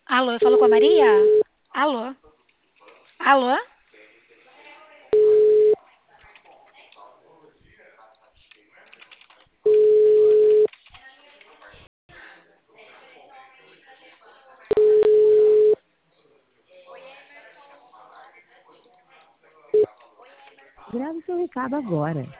Alô, eu falo com a Maria? Alô? Alô? Grave seu recado agora.